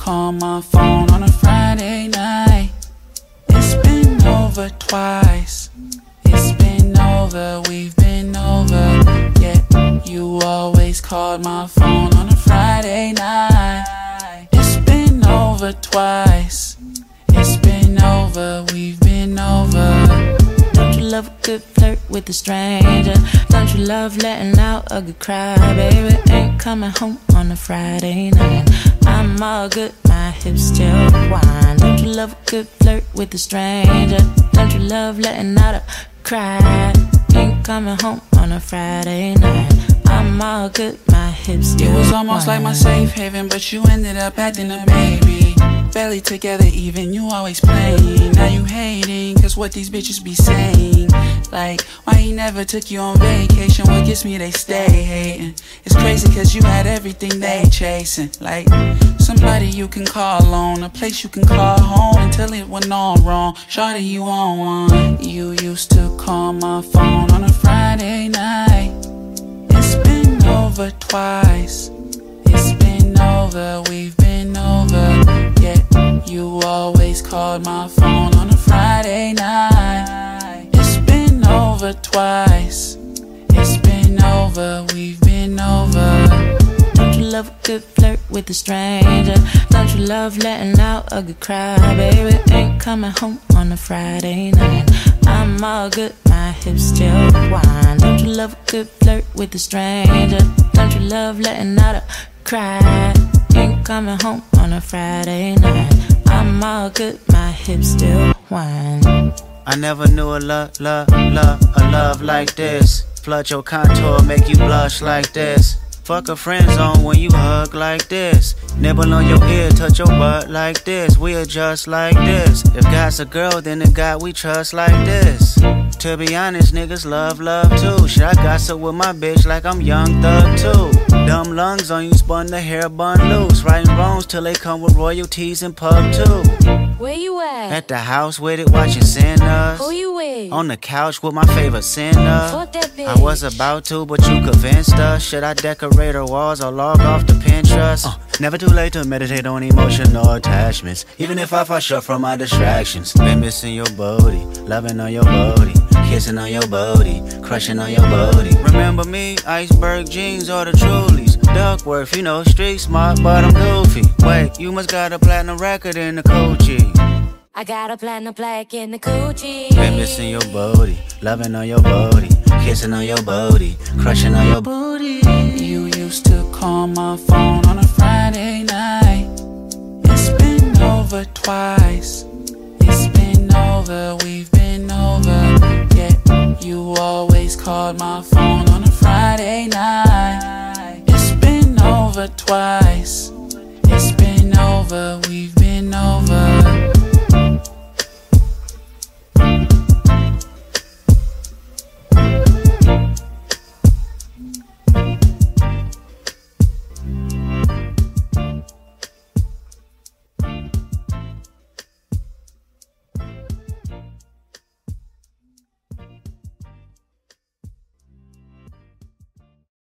call my phone on a Friday night. It's been over twice. It's been over, we've been over. Yet you always called my phone on a Friday night. It's been over twice. It's been over, we've been over. Don't you love a good flirt with a stranger? Don't you love letting out a good cry? Baby, ain't coming home on a Friday night. I'm all good, my hips still whine. Don't you love a good flirt with a stranger? Don't you love letting out a cry? Ain't coming home on a Friday night. I'm all good, my hips still whine. You was almost like my safe haven, but you ended up acting a baby. Barely together even, you always playing. Now you hating, cause what these bitches be saying. Like, why he never took you on vacation? What gets me, they stay hating. It's crazy cause you had everything they chasing. Like, somebody you can call on, a place you can call home until it went all wrong. Shawty, you on one. You used to call my phone on a Friday night. It's been over twice. It's been over, we've been over. Yet you always called my phone on a Friday night. It's been over twice. It's been over, we've been over. Don't you love a good flirt with a stranger? Don't you love letting out a good cry? Baby, ain't coming home on a Friday night. I'm all good, my hips still whine. Don't you love a good flirt with a stranger? Don't you love letting out a cry? Ain't coming home on a Friday night. I'm all good, my hips still whine. I never knew a love like this. Flood your contour, make you blush like this. Fuck a friend zone when you hug like this. Nibble on your ear, touch your butt like this. We adjust like this. If God's a girl, then the God we trust like this. To be honest, niggas love too. Shit, I gossip with my bitch like I'm Young Thug too. Dumb lungs on you, spun the hair bun loose. Writing wrongs till they come with royalties and pub too. Where you at the house with it, watching sinners. Who you with? On the couch with my favorite sinner. Fuck that bitch. I was about to, but you convinced us. Should I decorate her walls or log off to Pinterest? Never too late to meditate on emotional attachments. Even if I fall short from my distractions. Been missing your booty, loving on your booty, kissing on your booty, crushing on your booty. Remember me? Iceberg jeans or the Trulies. Duckworth, you know, street smart, but I'm goofy. Wait, you must got a platinum record in the coochie. I got a platinum plaque in the coochie. Been missing your booty, loving on your booty, kissing on your booty, crushing on your booty. You used to call my phone on a Friday night. It's been over twice. It's been over, we've been over. Yet you always called my phone on a Friday night. It's been over twice. It's been over, we've been over.